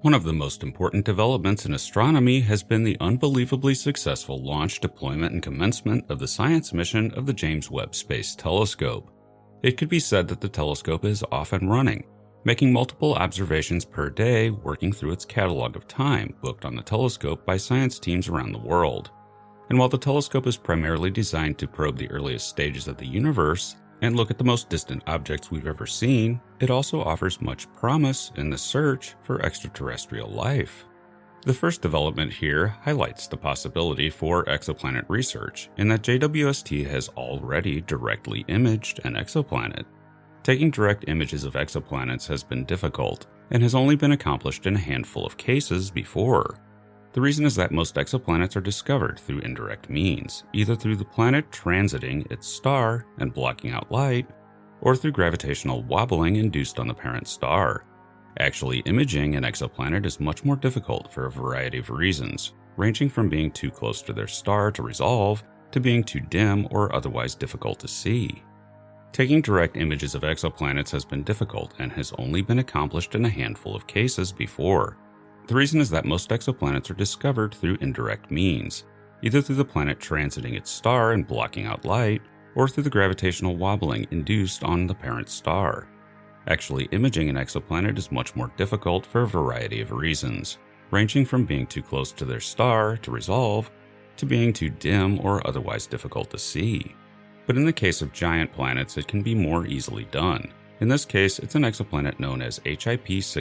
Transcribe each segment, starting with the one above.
One of the most important developments in astronomy has been the unbelievably successful launch, deployment, and commencement of the science mission of the James Webb Space Telescope. It could be said that the telescope is off and running, making multiple observations per day, working through its catalog of time booked on the telescope by science teams around the world. And while the telescope is primarily designed to probe the earliest stages of the universe and look at the most distant objects we've ever seen, it also offers much promise in the search for extraterrestrial life. The first development here highlights the possibility for exoplanet research in that JWST has already directly imaged an exoplanet. Taking direct images of exoplanets has been difficult and has only been accomplished in a handful of cases before. The reason is that most exoplanets are discovered through indirect means, either through the planet transiting its star and blocking out light, or through gravitational wobbling induced on the parent star. Actually imaging an exoplanet is much more difficult for a variety of reasons, ranging from being too close to their star to resolve, to being too dim or otherwise difficult to see. Taking direct images of exoplanets has been difficult and has only been accomplished in a handful of cases before. The reason is that most exoplanets are discovered through indirect means, either through the planet transiting its star and blocking out light, or through the gravitational wobbling induced on the parent star. Actually imaging an exoplanet is much more difficult for a variety of reasons, ranging from being too close to their star to resolve, to being too dim or otherwise difficult to see. But in the case of giant planets, it can be more easily done. In this case, it's an exoplanet known as HIP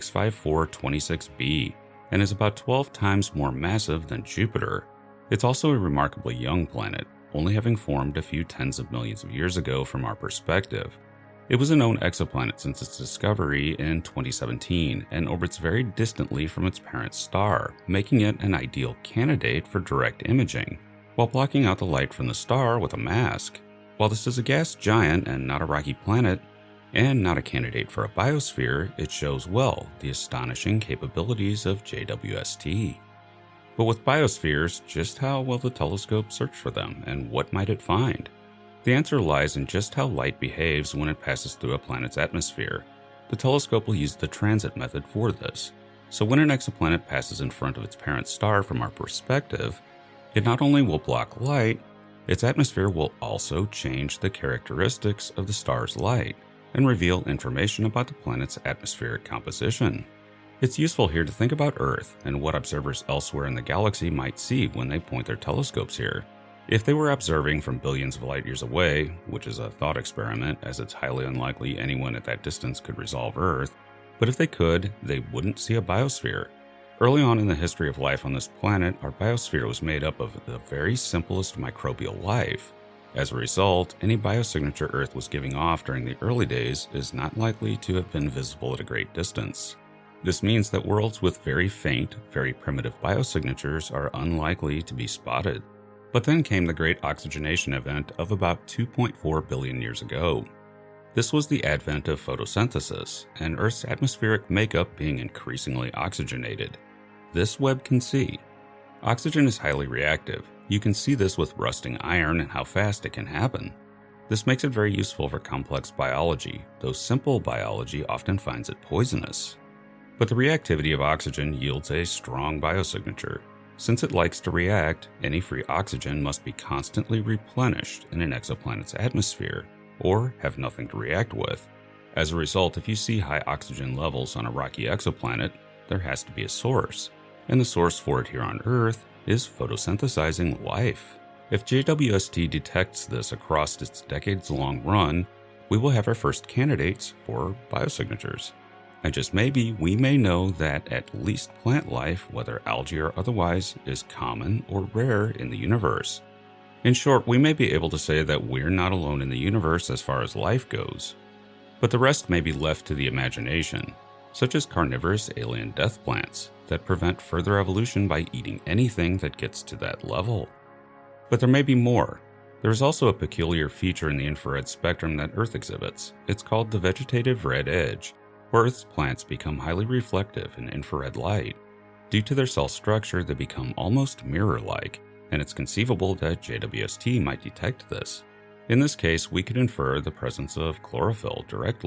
65426b, and is about 12 times more massive than Jupiter. It's also a remarkably young planet, only having formed a few tens of millions of years ago from our perspective. It was a known exoplanet since its discovery in 2017 and orbits very distantly from its parent star, making it an ideal candidate for direct imaging, while blocking out the light from the star with a mask. While this is a gas giant and not a rocky planet, and not a candidate for a biosphere, it shows well the astonishing capabilities of JWST. But with biospheres, just how will the telescope search for them, and what might it find? The answer lies in just how light behaves when it passes through a planet's atmosphere. The telescope will use the transit method for this. So when an exoplanet passes in front of its parent star from our perspective, it not only will block light, its atmosphere will also change the characteristics of the star's light and reveal information about the planet's atmospheric composition. It's useful here to think about Earth and what observers elsewhere in the galaxy might see when they point their telescopes here. If they were observing from billions of light years away, which is a thought experiment as it's highly unlikely anyone at that distance could resolve Earth, but if they could, they wouldn't see a biosphere. Early on in the history of life on this planet, our biosphere was made up of the very simplest microbial life. As a result, any biosignature Earth was giving off during the early days is not likely to have been visible at a great distance. This means that worlds with very faint, very primitive biosignatures are unlikely to be spotted. But then came the great oxygenation event of about 2.4 billion years ago. This was the advent of photosynthesis, and Earth's atmospheric makeup being increasingly oxygenated. This Webb can see. Oxygen is highly reactive. You can see this with rusting iron and how fast it can happen. This makes it very useful for complex biology, though simple biology often finds it poisonous. But the reactivity of oxygen yields a strong biosignature. Since it likes to react, any free oxygen must be constantly replenished in an exoplanet's atmosphere, or have nothing to react with. As a result, if you see high oxygen levels on a rocky exoplanet, there has to be a source, and the source for it here on Earth is photosynthesizing life. If JWST detects this across its decades-long run, we will have our first candidates for biosignatures. And just maybe, we may know that at least plant life, whether algae or otherwise, is common or rare in the universe. In short, we may be able to say that we're not alone in the universe as far as life goes. But the rest may be left to the imagination, such as carnivorous alien death plants that prevent further evolution by eating anything that gets to that level. But there may be more. There is also a peculiar feature in the infrared spectrum that Earth exhibits. It's called the vegetative red edge, where Earth's plants become highly reflective in infrared light. Due to their cell structure, they become almost mirror-like, and it's conceivable that JWST might detect this. In this case, we could infer the presence of chlorophyll directly,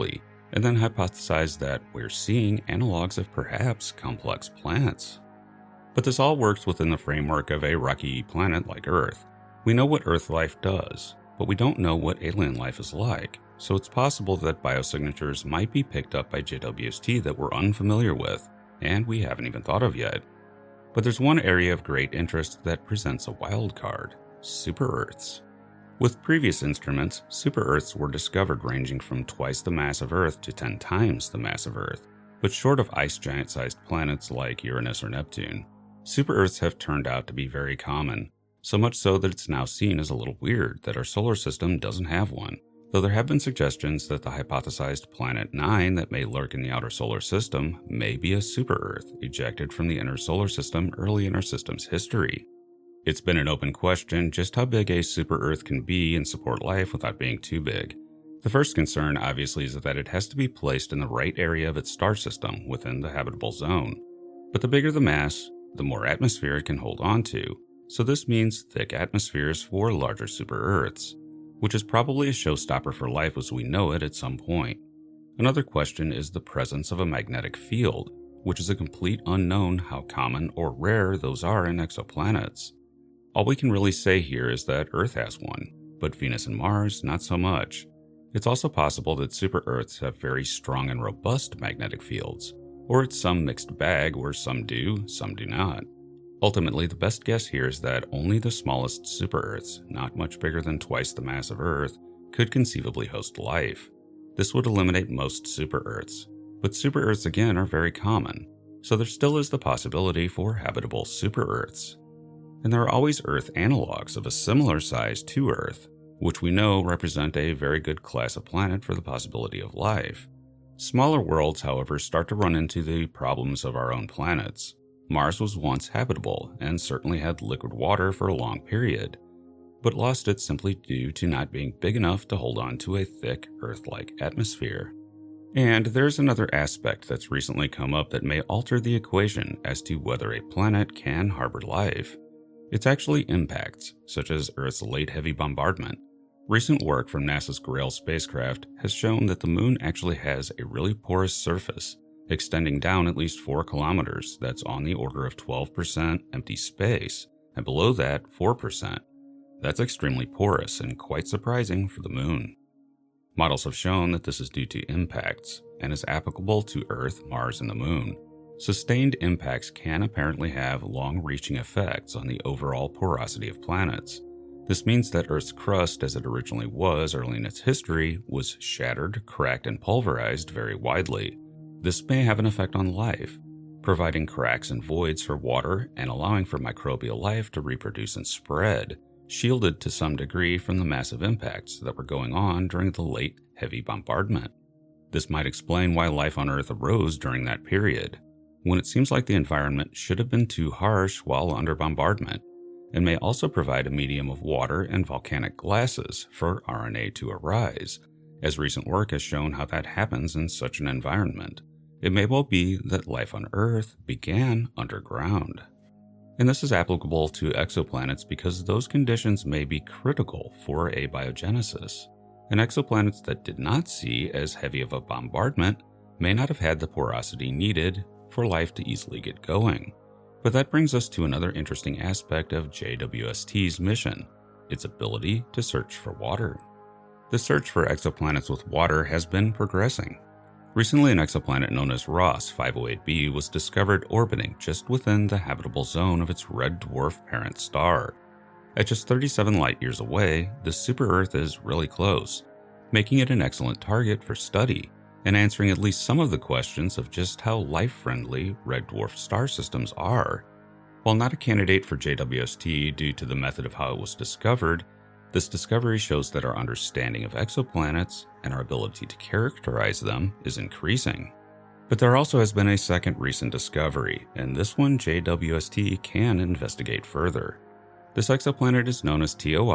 and then hypothesized that we're seeing analogs of perhaps complex planets. But this all works within the framework of a rocky planet like Earth. We know what Earth life does, but we don't know what alien life is like, so it's possible that biosignatures might be picked up by JWST that we're unfamiliar with, and we haven't even thought of yet. But there's one area of great interest that presents a wild card: super-Earths. With previous instruments, super-Earths were discovered ranging from twice the mass of Earth to 10 times the mass of Earth, but short of ice giant-sized planets like Uranus or Neptune. Super-Earths have turned out to be very common, so much so that it's now seen as a little weird that our solar system doesn't have one, though there have been suggestions that the hypothesized Planet 9 that may lurk in the outer solar system may be a super-Earth ejected from the inner solar system early in our system's history. It's been an open question just how big a super-Earth can be and support life without being too big. The first concern, obviously, is that it has to be placed in the right area of its star system within the habitable zone. But the bigger the mass, the more atmosphere it can hold on to, so this means thick atmospheres for larger super-Earths, which is probably a showstopper for life as we know it at some point. Another question is the presence of a magnetic field, which is a complete unknown how common or rare those are in exoplanets. All we can really say here is that Earth has one, but Venus and Mars not so much. It's also possible that super-Earths have very strong and robust magnetic fields, or it's some mixed bag where some do, some do not. Ultimately, the best guess here is that only the smallest super-Earths, not much bigger than twice the mass of Earth, could conceivably host life. This would eliminate most super-Earths, but super-Earths again are very common, so there still is the possibility for habitable super-Earths. And there are always Earth analogs of a similar size to Earth, which we know represent a very good class of planet for the possibility of life. Smaller worlds, however, start to run into the problems of our own planets. Mars was once habitable and certainly had liquid water for a long period, but lost it simply due to not being big enough to hold on to a thick Earth-like atmosphere. And there's another aspect that's recently come up that may alter the equation as to whether a planet can harbor life. It's actually impacts, such as Earth's late heavy bombardment. Recent work from NASA's Grail spacecraft has shown that the Moon actually has a really porous surface, extending down at least 4 kilometers that's on the order of 12% empty space, and below that, 4%. That's extremely porous and quite surprising for the Moon. Models have shown that this is due to impacts, and is applicable to Earth, Mars, and the Moon. Sustained impacts can apparently have long-reaching effects on the overall porosity of planets. This means that Earth's crust, as it originally was early in its history, was shattered, cracked, and pulverized very widely. This may have an effect on life, providing cracks and voids for water and allowing for microbial life to reproduce and spread, shielded to some degree from the massive impacts that were going on during the late heavy bombardment. This might explain why life on Earth arose during that period, when it seems like the environment should have been too harsh while under bombardment, and may also provide a medium of water and volcanic gases for RNA to arise, as recent work has shown how that happens in such an environment. It may well be that life on Earth began underground. And this is applicable to exoplanets because those conditions may be critical for abiogenesis. And exoplanets that did not see as heavy of a bombardment may not have had the porosity needed for life to easily get going. But that brings us to another interesting aspect of JWST's mission, its ability to search for water. The search for exoplanets with water has been progressing. Recently, an exoplanet known as Ross 508b was discovered orbiting just within the habitable zone of its red dwarf parent star. At just 37 light-years away, the super-Earth is really close, making it an excellent target for study and answering at least some of the questions of just how life-friendly red dwarf star systems are. While not a candidate for JWST due to the method of how it was discovered, this discovery shows that our understanding of exoplanets and our ability to characterize them is increasing. But there also has been a second recent discovery, and this one JWST can investigate further. This exoplanet is known as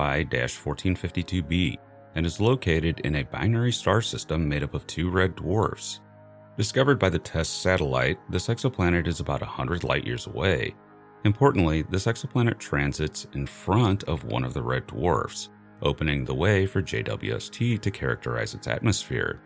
TOI-1452b and is located in a binary star system made up of 2 red dwarfs. Discovered by the TESS satellite, this exoplanet is about 100 light-years away. Importantly, this exoplanet transits in front of one of the red dwarfs, opening the way for JWST to characterize its atmosphere.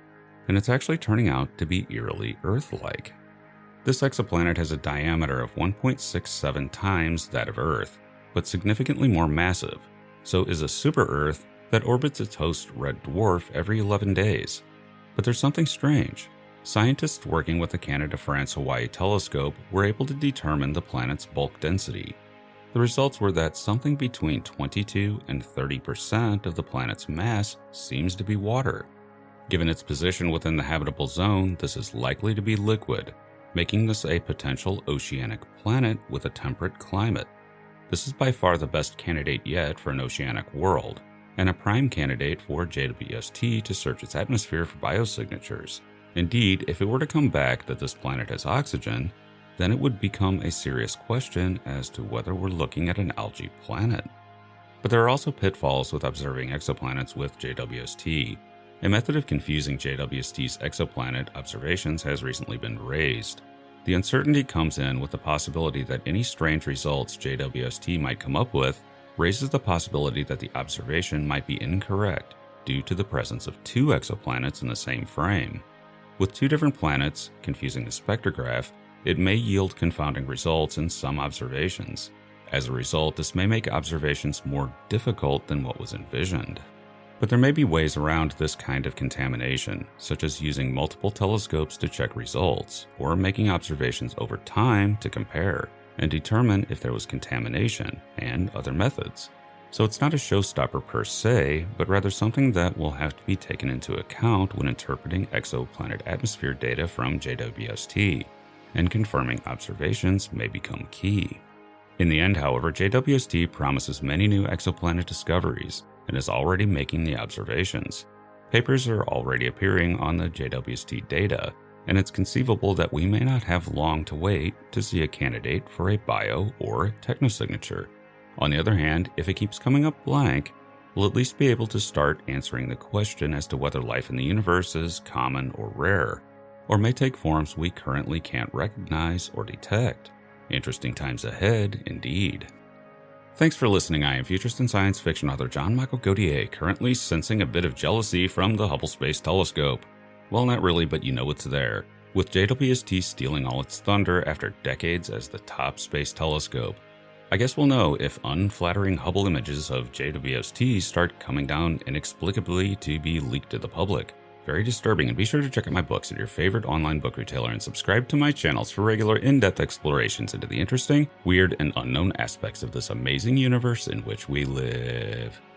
and it's actually turning out to be eerily Earth-like. This exoplanet has a diameter of 1.67 times that of Earth, but significantly more massive, so is a super-Earth that orbits its host red dwarf every 11 days. But there's something strange. Scientists working with the Canada-France-Hawaii telescope were able to determine the planet's bulk density. The results were that something between 22 and 30% of the planet's mass seems to be water. Given its position within the habitable zone, this is likely to be liquid, making this a potential oceanic planet with a temperate climate. This is by far the best candidate yet for an oceanic world, and a prime candidate for JWST to search its atmosphere for biosignatures. Indeed, if it were to come back that this planet has oxygen, then it would become a serious question as to whether we're looking at an algae planet. But there are also pitfalls with observing exoplanets with JWST. A method of confusing JWST's exoplanet observations has recently been raised. The uncertainty comes in with the possibility that any strange results JWST might come up with raises the possibility that the observation might be incorrect due to the presence of two exoplanets in the same frame. With two different planets confusing the spectrograph, it may yield confounding results in some observations. As a result, this may make observations more difficult than what was envisioned. But there may be ways around this kind of contamination, such as using multiple telescopes to check results, or making observations over time to compare and determine if there was contamination, and other methods. So it's not a showstopper per se, but rather something that will have to be taken into account when interpreting exoplanet atmosphere data from JWST, and confirming observations may become key. In the end, however, JWST promises many new exoplanet discoveries and is already making the observations. Papers are already appearing on the JWST data, and it's conceivable that we may not have long to wait to see a candidate for a bio or technosignature. On the other hand, if it keeps coming up blank, we'll at least be able to start answering the question as to whether life in the universe is common or rare, or may take forms we currently can't recognize or detect. Interesting times ahead, indeed. Thanks for listening. I am futurist and science fiction author John Michael Godier, currently sensing a bit of jealousy from the Hubble Space Telescope. Well, not really, but you know it's there, with JWST stealing all its thunder after decades as the top space telescope. I guess we'll know if unflattering Hubble images of JWST start coming down inexplicably to be leaked to the public. Very disturbing, and be sure to check out my books at your favorite online book retailer and subscribe to my channels for regular in-depth explorations into the interesting, weird, and unknown aspects of this amazing universe in which we live.